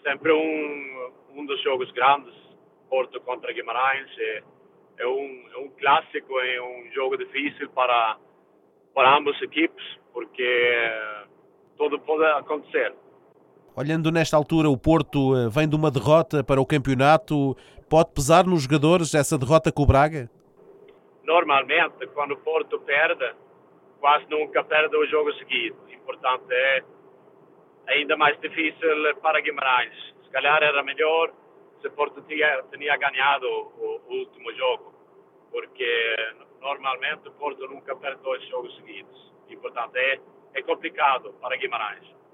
sempre um dos jogos grandes, Porto contra Guimarães. É um clássico, é um jogo difícil para ambas as equipes, porque tudo pode acontecer. Olhando nesta altura, o Porto vem de uma derrota para o campeonato. Pode pesar nos jogadores essa derrota com o Braga? Normalmente, quando o Porto perde, quase nunca perde o jogo seguido. Importante é ainda mais difícil para Guimarães. Se calhar era melhor se o Porto tinha ganhado o último jogo, porque normalmente o Porto nunca perde dois jogos seguidos. E, portanto, é complicado para Guimarães.